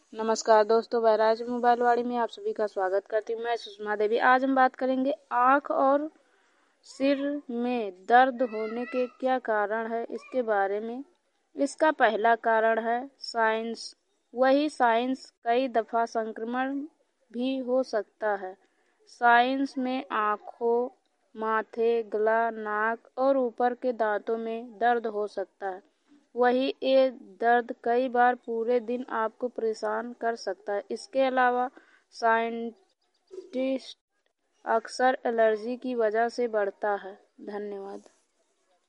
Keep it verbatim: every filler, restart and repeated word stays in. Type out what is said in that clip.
नमस्कार दोस्तों, बहराइच मोबाइल वाड़ी में आप सभी का स्वागत करती हूँ। मैं सुषमा देवी। आज हम बात करेंगे आँख और सिर में दर्द होने के क्या कारण है, इसके बारे में। इसका पहला कारण है साइंस। वही साइंस कई दफा संक्रमण भी हो सकता है। साइंस में आँखों, माथे, गला, नाक और ऊपर के दांतों में दर्द हो सकता है। वही ये दर्द कई बार पूरे दिन आपको परेशान कर सकता है। इसके अलावा साइंटिस्ट अक्सर एलर्जी की वजह से बढ़ता है। धन्यवाद।